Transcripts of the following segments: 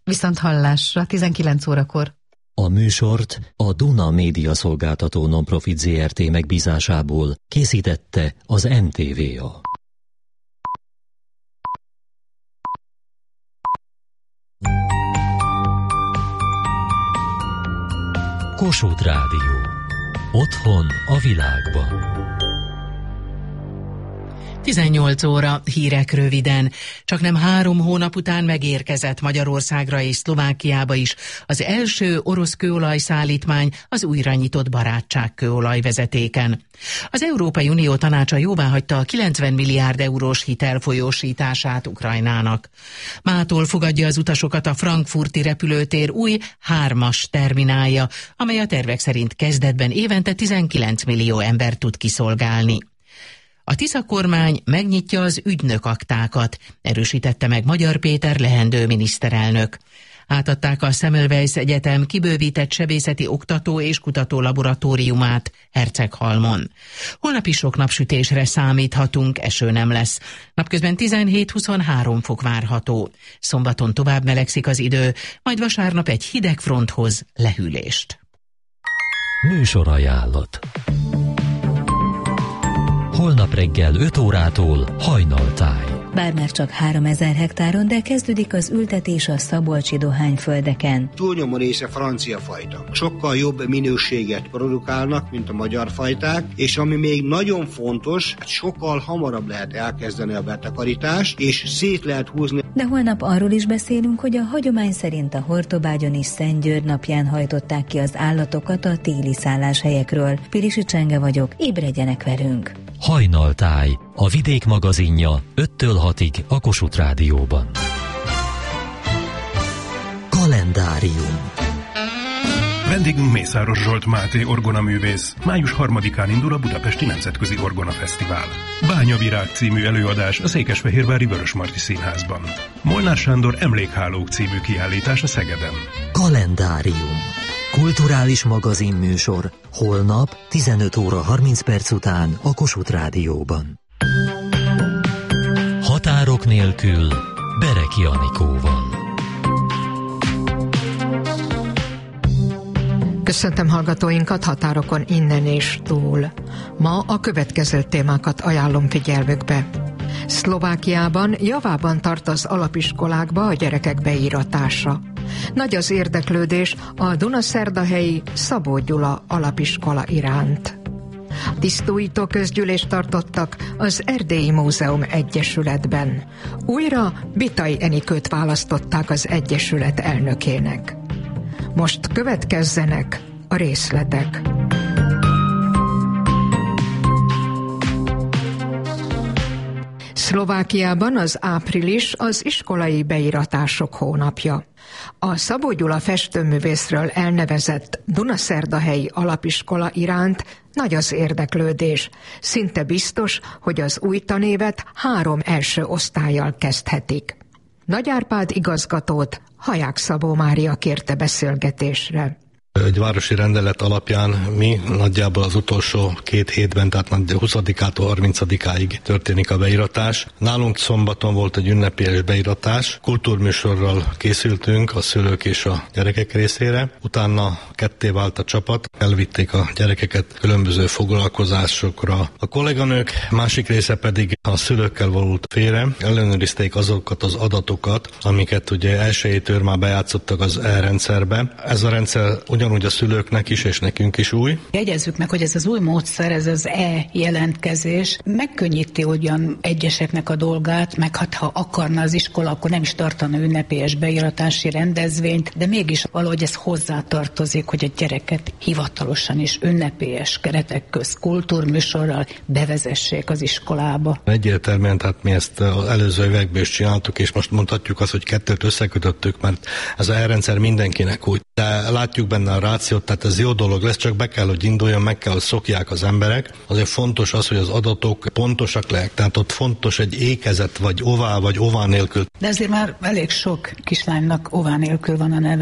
Viszont hallásra 19 órakor. A műsort a Duna Média Szolgáltató Nonprofit Zrt. Megbízásából készítette az NTVA. Kossuth Rádió. Otthon a világban. 18 óra, hírek röviden. Csaknem 3 hónap után megérkezett Magyarországra és Szlovákiába is az első orosz kőolajszállítmány az újra nyitott Barátság kőolajvezetéken. Az Európai Unió tanácsa jóváhagyta a 90 milliárd eurós hitel folyósítását Ukrajnának. Mától fogadja az utasokat a frankfurti repülőtér új 3-as terminálja, amely a tervek szerint kezdetben évente 19 millió embert tud kiszolgálni. A Tisza kormány megnyitja az ügynökaktákat, erősítette meg Magyar Péter leendő miniszterelnök. Átadták a Semmelweis Egyetem kibővített sebészeti oktató és kutató laboratóriumát Herceghalmon. Holnap is sok napsütésre számíthatunk, eső nem lesz. Napközben 17-23 fok várható. Szombaton tovább melegszik az idő, majd vasárnap egy hideg fronthoz lehűlést. Műsorajánlat. Holnap reggel 5 órától Hajnaltáj. Bár már csak 3000 hektáron, de kezdődik az ültetés a szabolcsi dohányföldeken. Túlnyomó része francia fajta. Sokkal jobb minőséget produkálnak, mint a magyar fajták, és ami még nagyon fontos, sokkal hamarabb lehet elkezdeni a betakarítást, és szét lehet húzni. De holnap arról is beszélünk, hogy a hagyomány szerint a Hortobágyon is Szentgyörgy napján hajtották ki az állatokat a téli szálláshelyekről. Pilisi Csenge vagyok, ébredjenek velünk! Hajnaltáj, a Vidék magazinja 5-től 6-ig a Kossuth Rádióban. Kalendárium. Vendégünk Mészáros Zsolt Máté orgonaművész. Május 3-án indul a Budapesti Nemzetközi Orgona Fesztivál. Bányavirág című előadás a Székesfehérvári Vörösmarty Színházban. Molnár Sándor Emlékhálók című kiállítás a Szegeden. Kalendárium. Kulturális magazinműsor holnap 15 óra 30 perc után a Kossuth Rádióban. Határok nélkül Bereki Anikóval. Köszöntöm hallgatóinkat határokon innen és túl. Ma a következő témákat ajánlom figyelmükbe. Szlovákiában javában tart az alapiskolákba a gyerekek beíratása. Nagy az érdeklődés a Dunaszerdahelyi Szabó Gyula alapiskola iránt. Tisztújtó közgyűlést tartottak az Erdélyi Múzeum Egyesületben. Újra Bitai Enikőt választották az Egyesület elnökének. Most következzenek a részletek. Szlovákiában az április az iskolai beíratások hónapja. A Szabó Gyula festőművészről elnevezett Dunaszerdahelyi alapiskola iránt nagy az érdeklődés. Szinte biztos, hogy az új tanévet 3 első osztállyal kezdhetik. Nagy Árpád igazgatót Haják Szabó Mária kérte beszélgetésre. Egy városi rendelet alapján mi nagyjából az utolsó 2 hétben, tehát 20-ától 30-áig történik a beíratás. Nálunk szombaton volt egy ünnepélyes beíratás, kultúrműsorral készültünk a szülők és a gyerekek részére. Utána ketté vált a csapat, elvitték a gyerekeket különböző foglalkozásokra. A kolléganők másik része pedig a szülőkkel volt félre, ellenőrizték azokat az adatokat, amiket ugye elsőjétől már bejátszottak az e-rendszerbe. Ez a rendszer ugyanúgy a szülőknek is, és nekünk is új. Jegyezzük meg, hogy ez az új módszer, ez az e-jelentkezés megkönnyíti ugyan egyeseknek a dolgát, meg ha akarna az iskola, akkor nem is tartana ünnepélyes beíratási rendezvényt, de mégis valahogy ez hozzátartozik, hogy a gyereket hivatalosan is ünnepélyes keretek közt kultúrműsorral bevezessék az iskolába. Egyértelműen, tehát mi ezt az előző években is csináltuk, és most mondhatjuk azt, hogy 2-t összekötöttük, mert ez a e-rendszer mindenkinek új. De látjuk benne a rációt, tehát ez jó dolog lesz, csak be kell, hogy induljon, meg kell, hogy szokják az emberek. Azért fontos az, hogy az adatok pontosak lehet, tehát ott fontos egy ékezet, vagy ová nélkül. De azért már elég sok kislánynak ová nélkül van a neve, nem?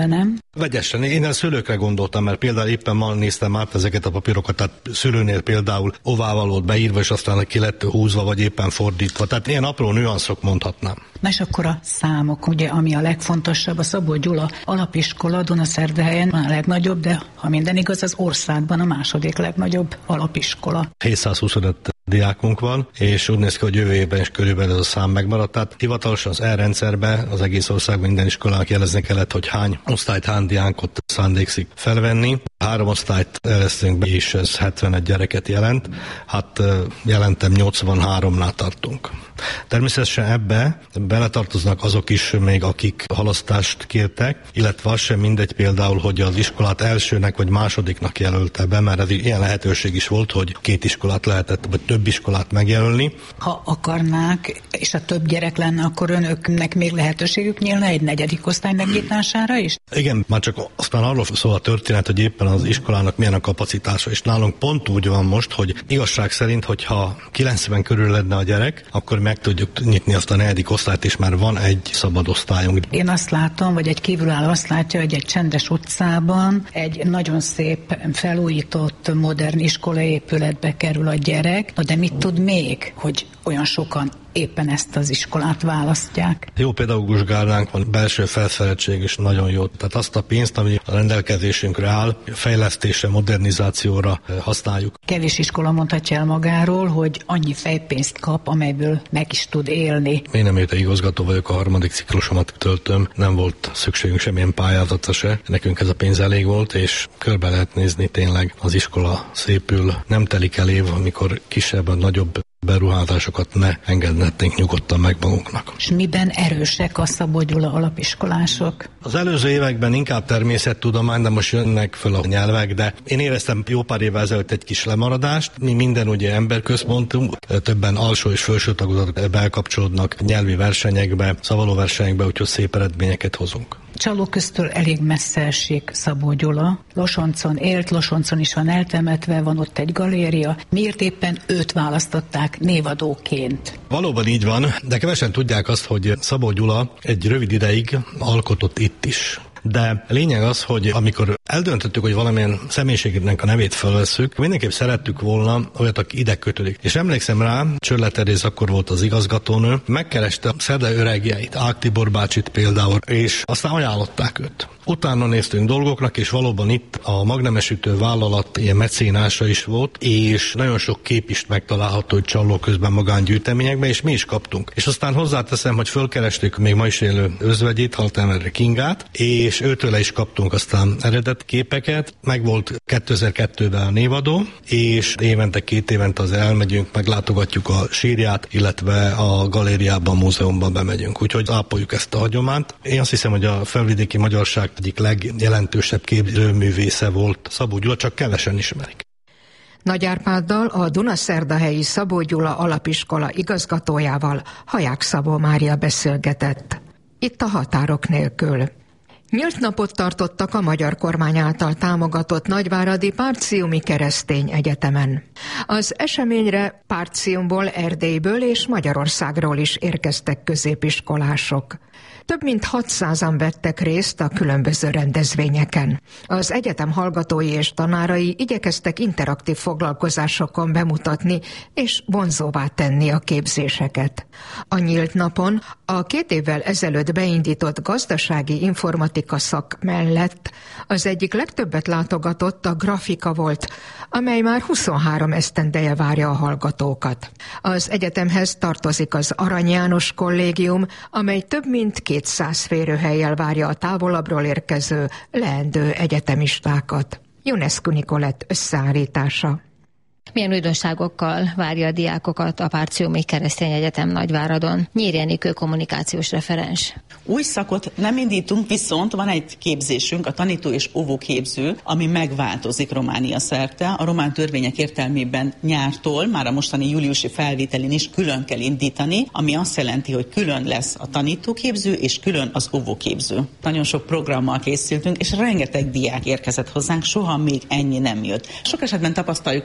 Vegyesen. Én a szülőkre gondoltam, mert például éppen ma néztem át ezeket a papírokat, tehát szülőnél például ovával volt beírva, és aztán ki lett húzva, vagy éppen fordítva. Tehát ilyen apró nüanszok mondhatnám. Na és akkor a számok, ugye, ami a legfontosabb, a Szabó Gyula alapiskola Dunaszerdahelyen a legnagyobb, de ha minden igaz, az országban a második legnagyobb alapiskola. 725 diákunk van, és úgy néz ki, hogy jövő évben is körülbelül ez a szám megmaradt. Tehát hivatalosan az E-rendszerben az egész országban minden iskolának jelezni kellett, hogy hány osztályt, hány diákot szándékszik felvenni. 3 osztályt elesztünk be, és ez 71 gyereket jelent. Hát jelentem 83-nál tartunk. Természetesen ebbe beletartoznak azok is még, akik halasztást kértek, illetve az sem mindegy például, hogy az iskolát elsőnek vagy másodiknak jelölte be, mert ez ilyen lehetőség is volt, hogy 2 iskolát lehetett, vagy több iskolát megjelölni. Ha akarnák, és a több gyerek lenne, akkor önöknek még lehetőségük nyílna egy 4. osztály megnyitására is? Igen, már csak aztán arról szól a történet, hogy éppen az iskolának milyen a kapacitása, és nálunk pont úgy van most, hogy igazság szerint, hogyha 90 körül lenne a gyerek, akkor meg tudjuk nyitni azt a 4. osztályt, és már van egy szabad osztályunk. Én azt látom, vagy egy kívülálló azt látja, hogy egy csendes utcában egy nagyon szép, felújított, modern iskolaépületbe kerül a gyerek. De mit tud még, hogy olyan sokan éppen ezt az iskolát választják? Jó pedagógus gárdánk van, belső felszereltség is nagyon jó. Tehát azt a pénzt, ami a rendelkezésünkre áll, fejlesztésre, modernizációra használjuk. Kevés iskola mondhatja el magáról, hogy annyi fejpénzt kap, amelyből meg is tud élni. Én nem igazgató vagyok, a 3. ciklusomat töltöm, nem volt szükségünk semmilyen pályázatra se. Nekünk ez a pénz elég volt, és körbe lehet nézni, tényleg az iskola szépül. Nem telik el év, amikor kisebb, nagyobb beruházásokat ne engedhetnénk nyugodtan meg magunknak. És miben erősek a Szabó Gyula alapiskolások? Az előző években inkább természettudomány, de most jönnek föl a nyelvek, de én éreztem jó pár évvel ezelőtt egy kis lemaradást. Mi minden ugye emberközpontú, többen alsó és felső tagozat bekapcsolódnak nyelvi versenyekbe, szavalóversenyekbe, úgyhogy szép eredményeket hozunk. Csalóköztől elég messze esik Szabó Gyula. Losoncon élt, Losoncon is van eltemetve, van ott egy galéria. Miért éppen őt választották névadóként? Valóban így van, de kevesen tudják azt, hogy Szabó Gyula egy rövid ideig alkotott itt is. De lényeg az, hogy amikor eldöntöttük, hogy valamilyen személyiségnek a nevét felvesszük, mindenképp szerettük volna olyat, aki ide kötődik. És emlékszem rá, Csörle Teréz akkor volt az igazgatónő, megkereste a Szerde öregjeit, Ág Tibor bácsit például, és aztán ajánlották őt. Utána néztünk dolgoknak, és valóban itt a magnemesütő vállalat ilyen mecénása is volt, és nagyon sok kép is megtalálható, hogy Csalló közben magángyűjteményekben, és mi is kaptunk. És aztán hozzáteszem, hogy fölkerestük még ma is élő özvegyét, Haltemer Kingát, és őtőle is kaptunk aztán eredet képeket. Meg volt 2002-ben a névadó, és évente, 2 évente az elmegyünk, meglátogatjuk a sírját, illetve a galériában, a múzeumban bemegyünk. Úgyhogy ápoljuk ezt a hagyományt. Én azt hiszem, hogy a felvidéki magyarság egyik legjelentősebb képzőművésze volt Szabó Gyula, csak kevesen ismerik. Nagy Árpáddal, a Dunaszerdahelyi Szabó Gyula alapiskola igazgatójával Haják Szabó Mária beszélgetett. Itt a Határok nélkül. Nyílt napot tartottak a magyar kormány által támogatott nagyváradi Párciumi Keresztény Egyetemen. Az eseményre Párciumból, Erdélyből és Magyarországról is érkeztek középiskolások. Több mint 600-an vettek részt a különböző rendezvényeken. Az egyetem hallgatói és tanárai igyekeztek interaktív foglalkozásokon bemutatni és vonzóvá tenni a képzéseket. A nyílt napon a 2 évvel ezelőtt beindított gazdasági informatika szak mellett az egyik legtöbbet látogatott a grafika volt, amely már 23 esztendeje várja a hallgatókat. Az egyetemhez tartozik az Arany János Kollégium, amely több mint 200 férőhellyel várja a távolabbról érkező leendő egyetemistákat. Ionescu Nikolett összeállítása. Milyen újdonságokkal várja a diákokat a Párciumi Keresztény Egyetem Nagyváradon? Nyír Enikő kommunikációs referens. Új szakot nem indítunk, viszont van egy képzésünk, a tanító és óvóképző, ami megváltozik Románia szerte. A román törvények értelmében nyártól, már a mostani júliusi felvételin is külön kell indítani, ami azt jelenti, hogy külön lesz a tanítóképző és külön az óvóképző. Nagyon sok programmal készültünk, és rengeteg diák érkezett hozzánk, soha még ennyi nem jött. Sok esetben tapasztaljuk azt, hogy akik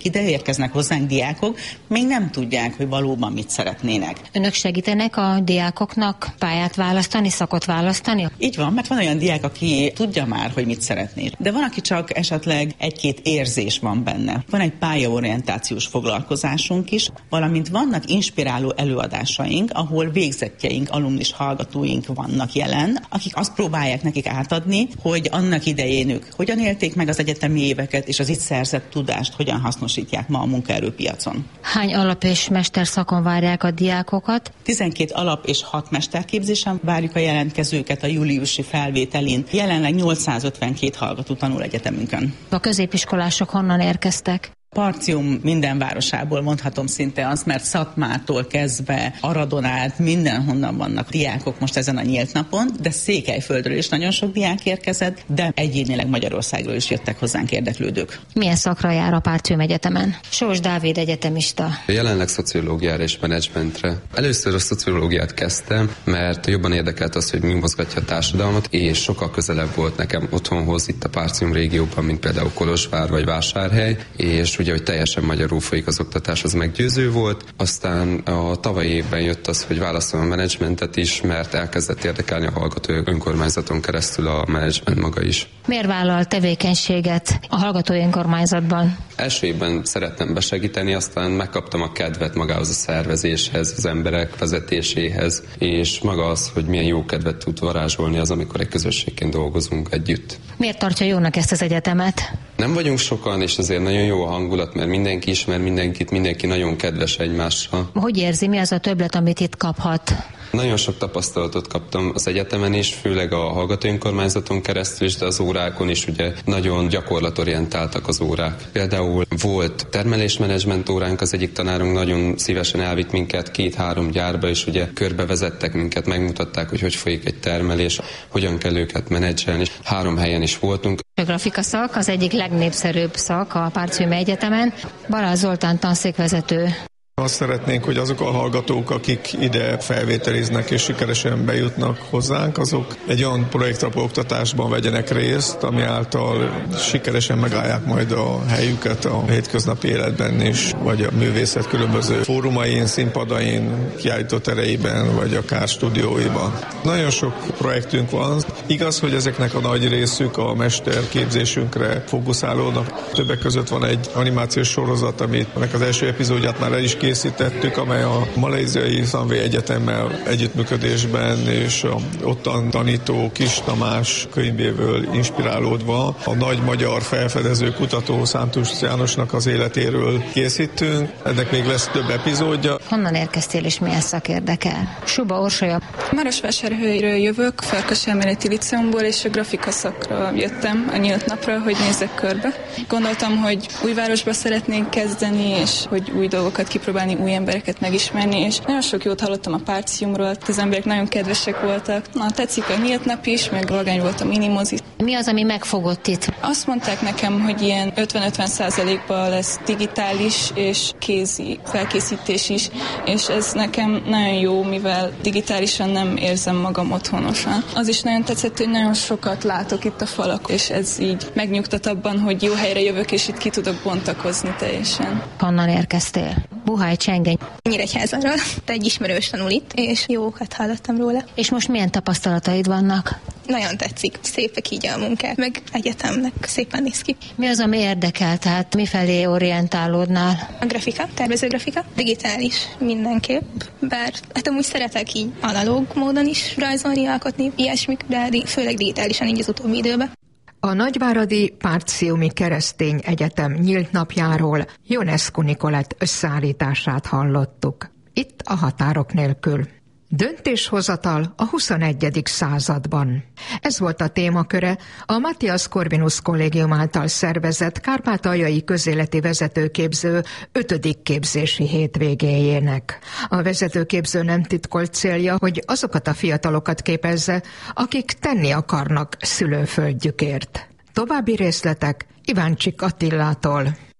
ide érkeznek hozzánk diákok, még nem tudják, hogy valóban mit szeretnének. Önök segítenek a diákoknak pályát választani, szakot választani? Így van, mert van olyan diák, aki tudja már, hogy mit szeretné. De van, aki csak esetleg egy-két érzés van benne. Van egy pályaorientációs foglalkozásunk is, valamint vannak inspiráló előadásaink, ahol végzettjeink, alumnis hallgatóink vannak jelen, akik azt próbálják nekik átadni, hogy annak idején ők hogyan élték meg az egyetemi éveket, és az itt szerzett tudást hogyan hasznosítják ma a munkaerőpiacon. Hány alap- és mesterszakon várják a diákokat? 12 alap- és 6 mesterképzésen várjuk a jelentkezőket a júliusi felvételin. Jelenleg 852 hallgató tanul egyetemünkön. A középiskolások honnan érkeztek? Partium minden városából mondhatom szinte azt, mert Szatmártól kezdve Aradon át mindenhonnan vannak diákok most ezen a nyílt napon, de Székelyföldről is nagyon sok diák érkezett, de egyénileg Magyarországról is jöttek hozzánk érdeklődők. Milyen szakra jár a Partium Egyetemen? Sós Dávid egyetemista. Jelenleg szociológiára és menedzsmentre. Először a szociológiát kezdtem, mert jobban érdekelt az, hogy mi mozgatja a társadalmat, és sokkal közelebb volt nekem otthonhoz itt a Partium régióban, mint például Kolozsvár vagy Vásárhely, és ugye, hogy teljesen magyarul folyik az oktatás, az meggyőző volt. Aztán a tavalyi évben jött az, hogy választom a menedzsmentet is, mert elkezdett érdekelni a hallgató önkormányzaton keresztül a menedzsment maga is. Miért vállal tevékenységet a hallgatói önkormányzatban? Első évben szerettem besegíteni, aztán megkaptam a kedvet magához a szervezéshez, az emberek vezetéséhez, és maga az, hogy milyen jó kedvet tud varázsolni az, amikor egy közösségként dolgozunk együtt. Miért tartja jónak ezt az egyetemet? Nem vagyunk sokan, és azért nagyon jó a hangulat, mert mindenki ismer mindenkit, mindenki nagyon kedves egymással. Hogy érzi, mi az a többlet, amit itt kaphat? Nagyon sok tapasztalatot kaptam az egyetemen is, főleg a hallgató önkormányzaton keresztül is, de az órákon is ugye nagyon gyakorlatorientáltak az órák. Például volt termelésmenedzsment óránk, az egyik tanárunk nagyon szívesen elvitt minket 2-3 gyárba, és ugye körbevezettek minket, megmutatták, hogy folyik egy termelés, hogyan kell őket menedzselni. 3 helyen is voltunk. A grafika szak az egyik legnépszerűbb szak a Partium Egyetemen. Balázs Zoltán tanszékvezető. Azt szeretnénk, hogy azok a hallgatók, akik ide felvételiznek és sikeresen bejutnak hozzánk, azok egy olyan projektalapú oktatásban vegyenek részt, ami által sikeresen megállják majd a helyüket a hétköznapi életben is, vagy a művészet különböző fórumain, színpadain, kiállítótereiben, vagy akár stúdióiban. Nagyon sok projektünk van. Igaz, hogy ezeknek a nagy részük a mesterképzésünkre fókuszálódnak. Többek között van egy animációs sorozat, aminek az első epizódját már el is készítettük, amely a Maléziai Szanvé Egyetemmel együttműködésben és a ottan tanító Kis Tamás könyvéből inspirálódva a nagy magyar felfedező kutató Szántus Jánosnak az életéről készítünk. Ennek még lesz több epizódja. Honnan érkeztél és milyen szak érdekel? Suba Orsolya. Marosvásárhelyről jövök, Farkaselméleti Liceumból, és a grafika szakra jöttem a nyílt napra, hogy nézzek körbe. Gondoltam, hogy új városba szeretnénk kezdeni, és hogy új dolgokat kipróbálni, új embereket megismerni, és nagyon sok jót hallottam a Partiumról, az emberek nagyon kedvesek voltak. Tetszik a nyílt nap is, meg vagány volt a minimozi. Mi az, ami megfogott itt? Azt mondták nekem, hogy ilyen 50-50%-ban lesz digitális és kézi felkészítés is, és ez nekem nagyon jó, mivel digitálisan nem érzem magam otthonosan. Az is nagyon tetszett, hogy nagyon sokat látok itt a falak, és ez így megnyugtat abban, hogy jó helyre jövök, és itt ki tudok bontakozni teljesen. Honnan érkeztél? Buháj Csengely. Nyíregyházáról, egy ismerős tanul itt, és jókat hallottam róla. És most milyen tapasztalataid vannak? Nagyon tetszik, szépek így a munkák, meg egyetemnek szépen néz ki. Mi az, ami érdekel, tehát mifelé orientálódnál? A grafika, tervezőgrafika, digitális mindenképp, bár hát amúgy szeretek így analóg módon is rajzolni, alkotni, ilyesmik, de főleg digitálisan így az utóbbi időben. A Nagyváradi Partiumi Keresztény Egyetem nyílt napjáról Ionescu Nikolett összeállítását hallottuk. Itt a Határok nélkül. Döntéshozatal a 21. században. Ez volt a témaköre a Matthias Corvinus Kollégium által szervezett kárpátaljai közéleti vezetőképző 5. képzési hétvégéjének. A vezetőképző nem titkolt célja, hogy azokat a fiatalokat képezze, akik tenni akarnak szülőföldjükért. További részletek Iváncsik Attilától.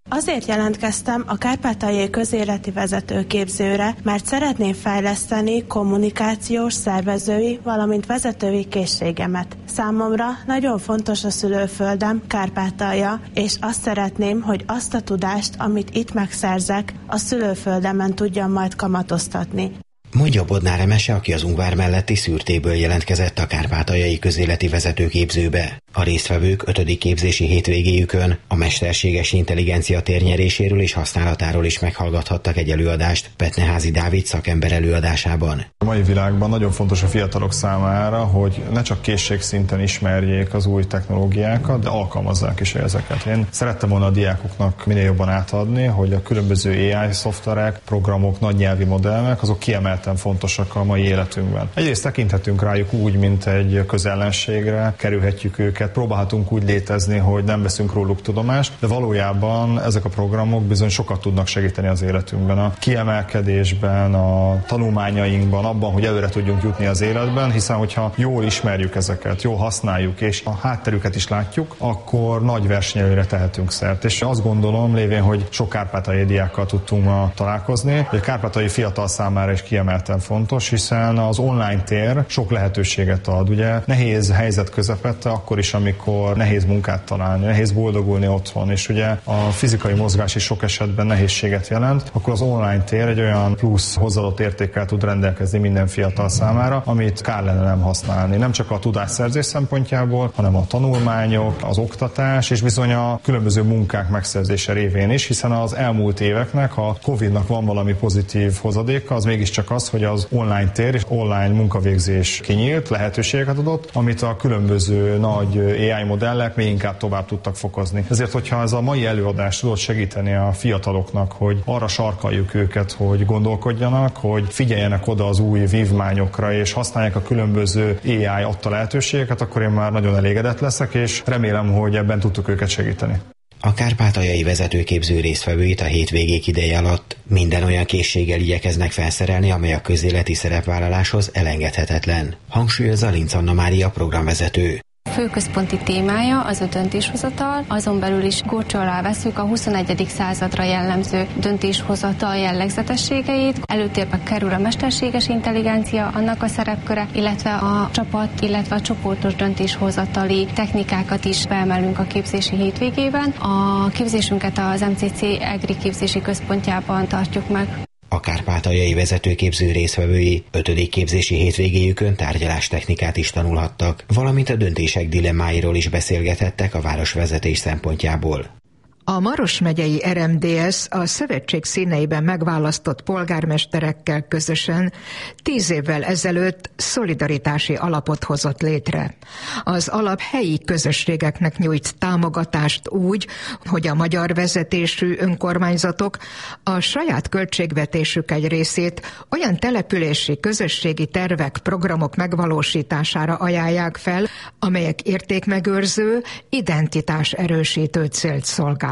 Azért jelentkeztem a kárpátaljai közéleti vezetőképzőre, mert szeretném fejleszteni kommunikációs, szervezői, valamint vezetői készségemet. Számomra nagyon fontos a szülőföldem, Kárpátalja, és azt szeretném, hogy azt a tudást, amit itt megszerzek, a szülőföldemen tudjam majd kamatoztatni. Mondja Bodnár Emese, aki az Ungvár melletti Szürtéből jelentkezett a kárpátaljai közéleti vezetőképzőbe. A résztvevők 5. képzési hétvégéjükön a mesterséges intelligencia térnyeréséről és használatáról is meghallgathattak egy előadást Petneházy Dávid szakember előadásában. A mai világban nagyon fontos a fiatalok számára, hogy ne csak készségszinten ismerjék az új technológiákat, de alkalmazzák is ezeket. Én szerettem volna a diákoknak minél jobban átadni, hogy a különböző AI szoftverek, programok, nagynyelvi modellek, azok kiemelten fontosak a mai életünkben. Egyrészt tekinthetünk rájuk úgy, mint egy közellenségre, kerülhetjük őket, próbálhatunk úgy létezni, hogy nem veszünk róluk tudomást, de valójában ezek a programok bizony sokat tudnak segíteni az életünkben, a kiemelkedésben, a tanulmányainkban, abban, hogy előre tudjunk jutni az életben, hiszen hogyha jól ismerjük ezeket, jól használjuk, és a hátterüket is látjuk, akkor nagy versenyelőre tehetünk szert. És azt gondolom, lévén, hogy sok kárpátaljai diákkal tudtunk ma találkozni, hogy a kárpátaljai fiatal számára is kiemelten fontos, hiszen az online tér sok lehetőséget ad. Ugye nehéz helyzet közepette, akkor is, amikor nehéz munkát találni, nehéz boldogulni otthon, és ugye a fizikai mozgás is sok esetben nehézséget jelent, akkor az online tér egy olyan plusz hozzáadott értékkel tud rendelkezni minden fiatal számára, amit kár lenne nem használni. Nem csak a tudásszerzés szempontjából, hanem a tanulmányok, az oktatás, és bizony a különböző munkák megszerzése révén is, hiszen az elmúlt éveknek, a Covid-nak van valami pozitív hozadéka, az mégiscsak az, hogy az online tér és online munkavégzés kinyílt, lehetőségeket adott, amit a különböző nagy AI modellek még inkább tovább tudtak fokozni. Ezért, hogyha ez a mai előadás tudott segíteni a fiataloknak, hogy arra sarkaljuk őket, hogy gondolkodjanak, hogy figyeljenek oda az új vívmányokra, és használják a különböző AI adta lehetőségeket, akkor én már nagyon elégedett leszek, és remélem, hogy ebben tudtuk őket segíteni. A kárpátaljai vezetőképző résztvevőit a hétvégék ideje alatt minden olyan készséggel igyekeznek felszerelni, amely a közéleti szerepvállaláshoz elengedhetetlen, hangsúlyozza Linc Anna Mária programvezető. Fő központi témája az a döntéshozatal, azon belül is górcső alá veszük a 21. századra jellemző döntéshozatal jellegzetességeit. Előtérbe kerül a mesterséges intelligencia, annak a szerepköre, illetve a csapat, illetve a csoportos döntéshozatali technikákat is beemelünk a képzési hétvégében. A képzésünket az MCC EGRI képzési központjában tartjuk meg. A kárpátaljai vezetőképző résztvevői 5. képzési hétvégéjükön tárgyalástechnikát is tanulhattak, valamint a döntések dilemmáiról is beszélgethettek a városvezetés szempontjából. A Maros megyei RMDS a szövetség színeiben megválasztott polgármesterekkel közösen 10 évvel ezelőtt szolidaritási alapot hozott létre. Az alap helyi közösségeknek nyújt támogatást úgy, hogy a magyar vezetésű önkormányzatok a saját költségvetésük egy részét olyan települési közösségi tervek, programok megvalósítására ajánlják fel, amelyek értékmegőrző, identitás erősítő célt szolgál.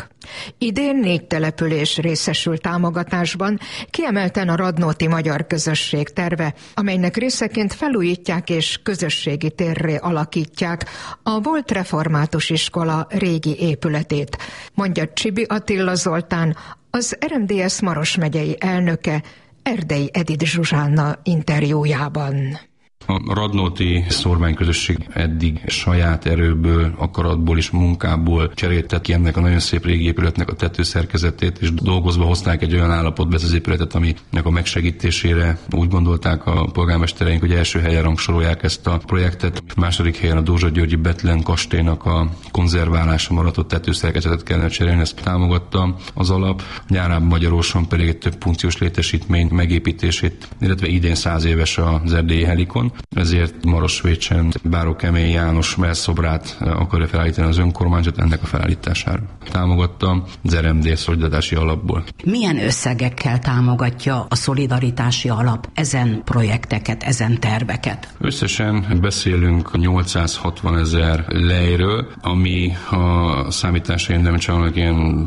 Idén 4 település részesül támogatásban, kiemelten a Radnóti Magyar Közösség terve, amelynek részeként felújítják és közösségi térré alakítják a volt református iskola régi épületét, mondja Csibi Attila Zoltán, az RMDS Maros megyei elnöke Erdei Edith Zsuzsánna interjújában. A radnóti szórványközösség eddig saját erőből, akaratból és munkából cserélte ki ennek a nagyon szép régi épületnek a tetőszerkezetét, és dolgozva hozták egy olyan állapotba ezt az épületet, aminek a megsegítésére úgy gondolták a polgármestereink, hogy első helyen rangsorolják ezt a projektet. Második helyen a Dózsa-Györgyi Bethlen kastélynak a konzerválása maradt tetőszerkezetet kellene cserélni, ezt támogatta az alap. Nyárában Magyarországon pedig egy több funkciós létesítmény megépítését, illetve idén 100 éves az erdélyi helikon. Ezért Marosvécsen Báró Kemény János mellszobrát akarja felállítani az önkormányzat ennek a felállítására. Támogatta az RMD szolidaritási alapból. Milyen összegekkel támogatja a szolidaritási alap ezen projekteket, ezen terveket? Összesen beszélünk 860 000 lejről, ami a számításaim nem csak ilyen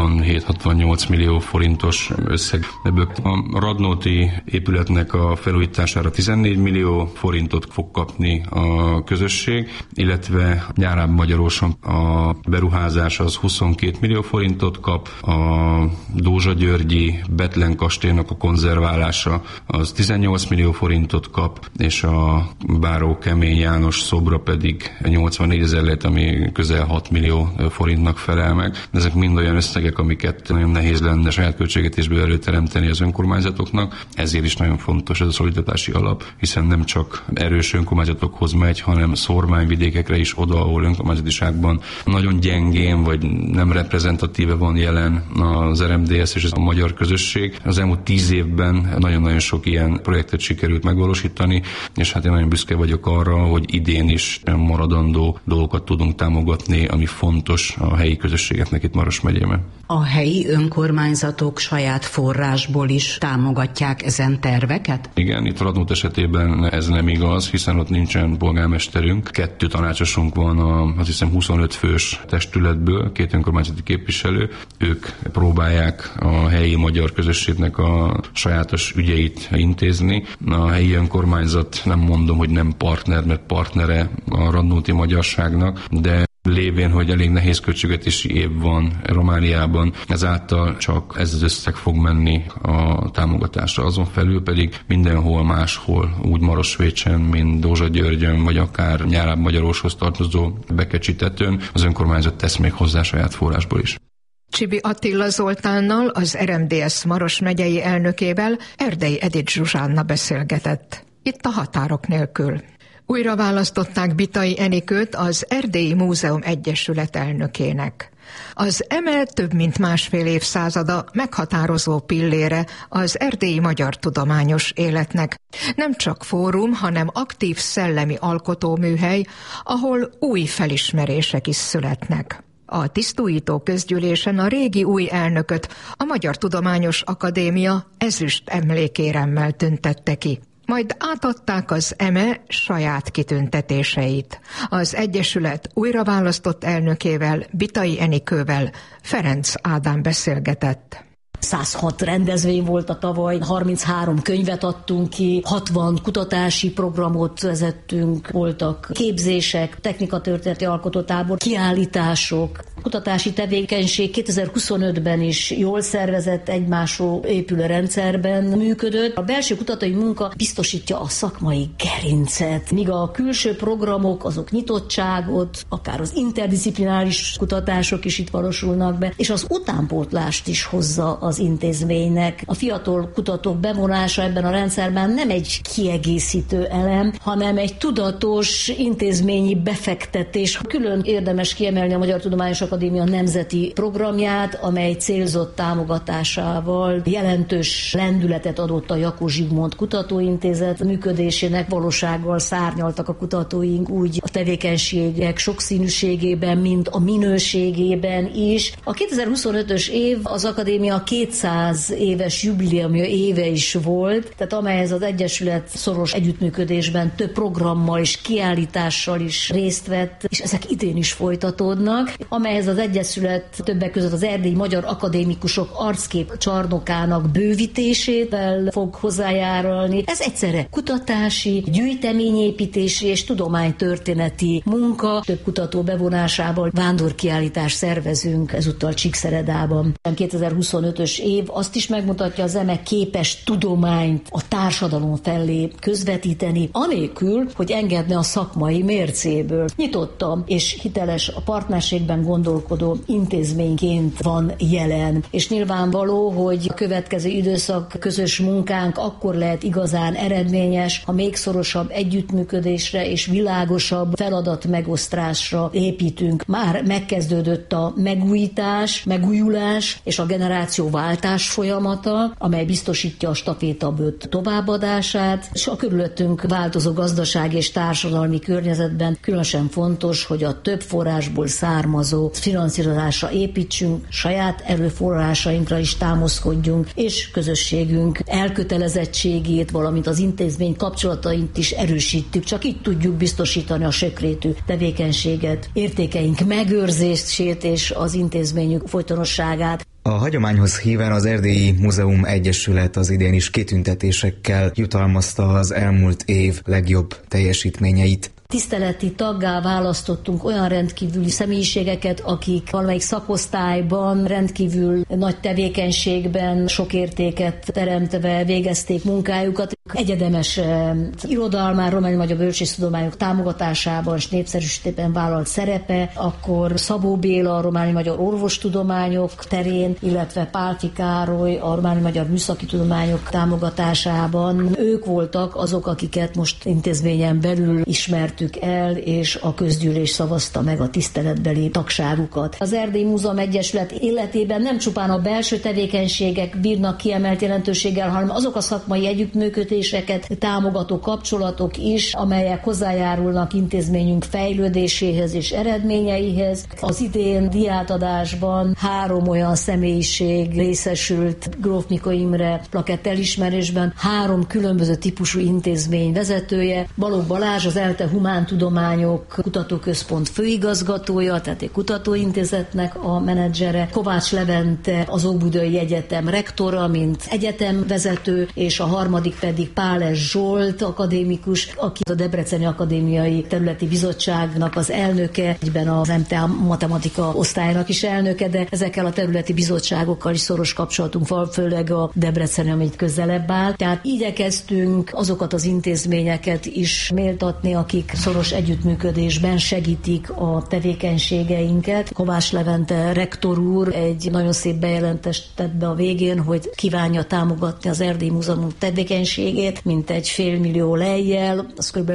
67-68 millió forintos összeg. Ebből a radnóti épületnek a felújítására 14 millió forintot fog kapni a közösség, illetve Nyáráb Magyaróson a beruházás az 22 millió forintot kap, a Dózsa-Györgyi Bethlen kastélynak a konzerválása az 18 millió forintot kap, és a Báró Kemény János szobra pedig 84 000 lett, ami közel 6 millió forintnak felel meg. Ezek mind olyan összegek, amiket nagyon nehéz lenne saját költségvetésből előteremteni az önkormányzatoknak. Ezért is nagyon fontos ez a szolidaritási alap, hiszen nem csak erős önkormányzatokhoz megy, hanem szórványvidékekre is, oda, ahol önkormányzatiságban nagyon gyengén vagy nem reprezentatíve van jelen az RMDSZ és a magyar közösség. Az elmúlt 10 évben nagyon-nagyon sok ilyen projektet sikerült megvalósítani, és hát én nagyon büszke vagyok arra, hogy idén is maradandó dolgokat tudunk támogatni, ami fontos a helyi közösségeknek itt Maros megyében. A helyi önkormányzatok saját forrásból is támogatják ezen terveket? Igen, itt Radnót esetében ez nem igaz, hiszen ott nincsen polgármesterünk. 2 tanácsosunk van azt hiszem 25 fős testületből, 2 önkormányzati képviselő. Ők próbálják a helyi magyar közösségnek a sajátos ügyeit intézni. A helyi önkormányzat, nem mondom, hogy nem partner, mert partnere a radnóti magyarságnak, de lévén, hogy elég nehéz költségvetési év van Romániában, ezáltal csak ez az összeg fog menni a támogatásra. Azon felül pedig mindenhol máshol, úgy Marosvécsen, mint Dózsa-Györgyön, vagy akár Nyáráb Magyaróshoz tartozó Bekecsi-tetőn, az önkormányzat tesz még hozzá saját forrásból is. Csibi Attila Zoltánnal, az RMDSZ Maros megyei elnökével Erdei Edith Zsuzsánna beszélgetett. Itt a Határok nélkül. Újra választották Bitai Enikőt az Erdélyi Múzeum Egyesület elnökének. Az EME több mint másfél évszázada meghatározó pillére az erdélyi magyar tudományos életnek. Nem csak fórum, hanem aktív szellemi alkotóműhely, ahol új felismerések is születnek. A tisztújító közgyűlésen a régi új elnököt a Magyar Tudományos Akadémia ezüst emlékéremmel tüntette ki. Majd átadták az EME saját kitüntetéseit. Az Egyesület újraválasztott elnökével, Bitai Enikővel Ferenc Ádám beszélgetett. 106 rendezvény volt a tavaly, 33 könyvet adtunk ki, 60 kutatási programot vezettünk, voltak képzések, technikatörténeti alkotótábor, kiállítások, kutatási tevékenység 2025-ben is jól szervezett, egymásról épülő rendszerben működött. A belső kutatói munka biztosítja a szakmai gerincet, míg a külső programok azok nyitottságot, akár az interdisziplináris kutatások is itt valósulnak be, és az utánpótlást is hozza az intézménynek. A fiatal kutatók bevonása ebben a rendszerben nem egy kiegészítő elem, hanem egy tudatos intézményi befektetés. Külön érdemes kiemelni a Magyar Tudományos Akadémia nemzeti programját, amely célzott támogatásával jelentős lendületet adott a Jakó Zsigmond Kutatóintézet működésének. Valósággal szárnyaltak a kutatóink úgy a tevékenységek sokszínűségében, mint a minőségében is. A 2025-ös év az akadémia 200 éves jubileumja éve is volt, tehát amelyhez az Egyesület szoros együttműködésben több programmal és kiállítással is részt vett, és ezek idén is folytatódnak, amelyhez az Egyesület többek között az erdélyi magyar akadémikusok arckép csarnokának bővítésével fog hozzájárulni. Ez egyszerre kutatási, gyűjteményépítési és tudománytörténeti munka. Több kutató bevonásával vándorkiállítást szervezünk ezúttal Csíkszeredában. 2025-ös év azt is megmutatja, az EME képes tudományt a társadalom felé közvetíteni, anélkül, hogy engedne a szakmai mércéből. Nyitottam és hiteles a partnerségben gondolkodó intézményként van jelen. És nyilvánvaló, hogy a következő időszak közös munkánk akkor lehet igazán eredményes, ha még szorosabb együttműködésre és világosabb feladat megosztásra építünk. Már megkezdődött a megújulás és a generációváltás folyamata, amely biztosítja a stafétaböt továbbadását, és a körülöttünk változó gazdasági és társadalmi környezetben különösen fontos, hogy a több forrásból származó finanszírozásra építsünk, saját erőforrásainkra is támaszkodjunk, és közösségünk elkötelezettségét, valamint az intézmény kapcsolatait is erősítjük. Csak így tudjuk biztosítani a sokrétű tevékenységet, értékeink megőrzését és az intézményünk folytonosságát. A hagyományhoz híven az Erdélyi Múzeum Egyesület az idén is kitüntetésekkel jutalmazta az elmúlt év legjobb teljesítményeit. Tiszteleti taggá választottunk olyan rendkívüli személyiségeket, akik valamelyik szakosztályban rendkívül nagy tevékenységben sok értéket teremtve végezték munkájukat. Egyedemes irodalmár, románi-magyar bölcsészettudományok támogatásában és népszerűsítésben vállalt szerepe, akkor Szabó Béla a románi-magyar orvostudományok terén, illetve Pálffy Károly a románi-magyar műszaki tudományok támogatásában. Ők voltak azok, akiket most intézményen belül ismertük el, és a közgyűlés szavazta meg a tiszteletbeli tagságukat. Az Erdélyi Múzeum Egyesület életében nem csupán a belső tevékenységek bírnak kiemelt jelentőséggel, hanem azok a szakmai együttműködéseket támogató kapcsolatok is, amelyek hozzájárulnak intézményünk fejlődéséhez és eredményeihez. Az idén díjátadásban 3 olyan személyiség részesült Gróf Mikó Imre plakett elismerésben, 3 különböző típusú intézmény vezetője. Balogh Balázs, az ELTE Humántudományok Kutatóközpont főigazgatója, tehát egy kutatóintézetnek a menedzsere, Kovács Levente, az Óbudai Egyetem rektora, mint egyetemvezető, és a harmadik pedig Páles Zsolt akadémikus, aki a Debreceni Akadémiai Területi Bizottságnak az elnöke, egyben az MTA matematika osztálynak is elnöke, de ezekkel a területi bizottságokkal is szoros kapcsolatunk van, főleg a Debreceni, amit közelebb áll. Tehát igyekeztünk azokat az intézményeket is méltatni, akik szoros együttműködésben segítik a tevékenységeinket. Kovács Levente rektor úr egy nagyon szép bejelentést tett be a végén, hogy kívánja támogatni az Erdélyi Múzeum tevékenységét, mint egy $500 000 lejjel, az kb.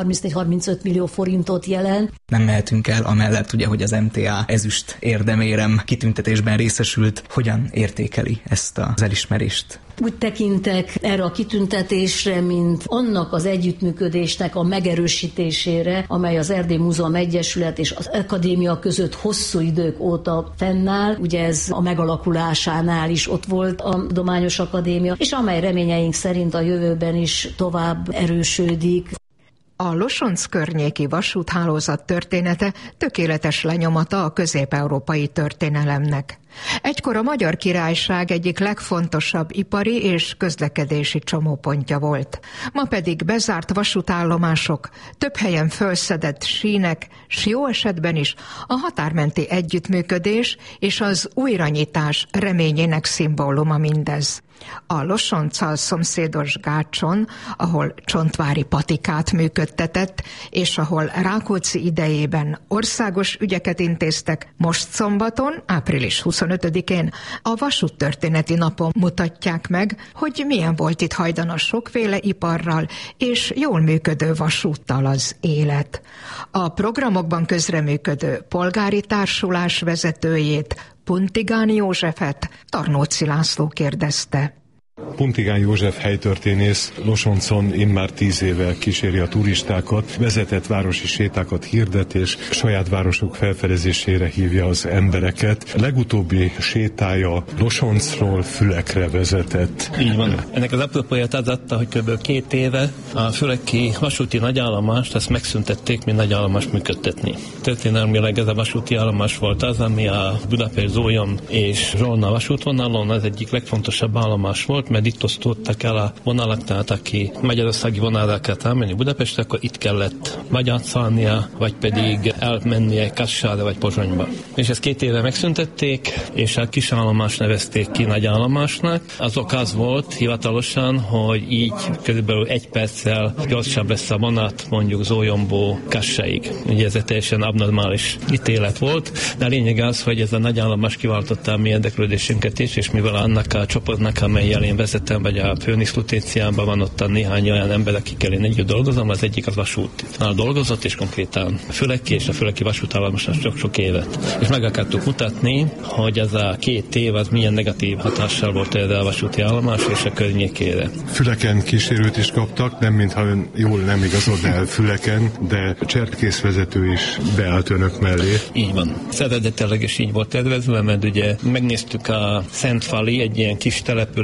34-35 millió forintot jelent. Nem mehetünk el amellett, ugye, hogy az MTA ezüst érdemérem kitüntetésben részesült. Hogyan értékeli ezt az elismerést? Úgy tekintek erre a kitüntetésre, mint annak az együttműködésnek a megerősítésére, amely az Erdélyi Múzeum Egyesület és az akadémia között hosszú idők óta fennáll. Ugye ez a megalakulásánál is ott volt a Tudományos Akadémia, és amely reményeink szerint a jövőben is tovább erősödik. A Losonc környéki vasúthálózat története tökéletes lenyomata a közép-európai történelemnek. Egykor a Magyar Királyság egyik legfontosabb ipari és közlekedési csomópontja volt. Ma pedig bezárt vasútállomások, több helyen fölszedett sínek, s jó esetben is a határmenti együttműködés és az újranyitás reményének szimbóluma mindez. A Losonccal szomszédos Gácson, ahol Csontváry patikát működtetett, és ahol Rákóczi idejében országos ügyeket intéztek, most szombaton, április 25-én a vasúttörténeti napon mutatják meg, hogy milyen volt itt hajdan a sokféle iparral és jól működő vasúttal az élet. A programokban közreműködő polgári társulás vezetőjét, Puntigán Józsefet Tarnóci László kérdezte. Puntigán József helytörténész Losoncon immár 10 éve kíséri a turistákat, vezetett városi sétákat hirdet, és saját városok felfedezésére hívja az embereket. Legutóbbi sétája Losoncról Fülekre vezetett. Így van. Ennek az apropóját az adta, hogy kb. 2 éve a füleki vasúti nagyállomást ezt megszüntették, mint nagyállomást működtetni. Történelmileg ez a vasúti állomás volt az, ami a Budapest-Zólyom és Zsolna vasútvonalon az egyik legfontosabb állomás volt, mert itt osztottak el a vonalak, tehát aki magyarországi vonalra akart elmenni Budapestre, akkor itt kellett vagy átszállnia, vagy pedig elmennie Kassára vagy Pozsonyba. És ezt 2 éve megszüntették, és a kisállomás nevezték ki nagyállomásnak. Az ok az volt hivatalosan, hogy így körülbelül 1 perccel gyorsabb lesz a vonat mondjuk Zólyomból Kassáig. Ugye ez egy teljesen abnormális ítélet volt, de a lényeg az, hogy ez a nagyállomás kiváltotta a mi érdeklődésünket is, és mivel annak a csoportnak, amelyel én vezetem, vagy a Főnix Lutéciában van ott néhány olyan ember, akikkel én együtt dolgozom, az egyik az vasútnál dolgozott, és konkrétan a Füleki és a Füleki vasútállomás sok évet. És meg akartuk mutatni, hogy ez a 2 év az milyen negatív hatással volt erre a vasúti állomás és a környékére. Füleken kísérőt is kaptak, nem mintha ön jól nem igazod el Füleken, de cserkészvezető is beállt önök mellé. Így van. Eredetileg is így volt tervezve, mert ugye megnéztük a Szentfali, egy ilyen kis település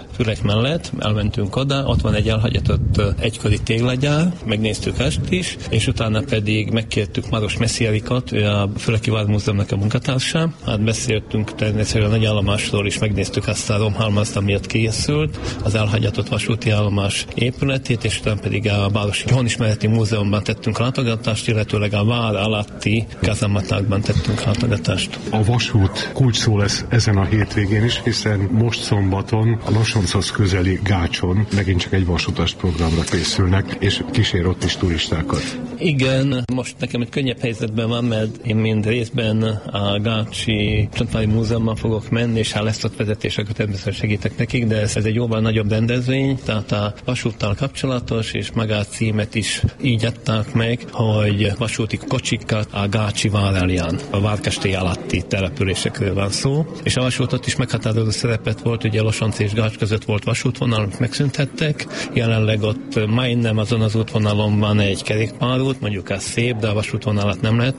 Fürek mellett, elmentünk oda, ott van egy elhagyatott egykori téglagyár, megnéztük ezt is, és utána pedig megkértük Maros Messzierikat, ő a Füreki Vármúzeumnak a munkatársa. Hát beszéltünk természetesen a nagyállomásról is, megnéztük ezt a romhalmazt, amiért készült, az elhagyatott vasúti állomás épületét, és utána pedig a Városi Honismereti Múzeumban tettünk látogatást, illetőleg a vár alatti kazamatákban tettünk látogatást. A vasút kulcsszó lesz ezen a hétvégén is, hiszen most szombaton a Losonchoz közeli Gácson megint csak egy vasutas programra készülnek, és kísér ott is turistákat. Igen, most nekem egy könnyebb helyzetben van, mert én mind részben a Gácsi Csontvári Múzeumban fogok menni, és ha lesz ott vezetés, akkor természetesen segítek nekik, de ez egy jóval nagyobb rendezvény, tehát a vasúttal kapcsolatos, és magát címet is így adták meg, hogy vasúti kocsikat a Gácsi vár elján, a várkastély alatti településekről van szó, és a vasútot is meghatározó szerepet volt, ugye Losonc és Gács között volt vasútvonal, amit megszüntettek, jelenleg ott majdnem azon az útvonalon van egy kerékpárút, mondjuk az szép, de a vasútvonalat nem lehet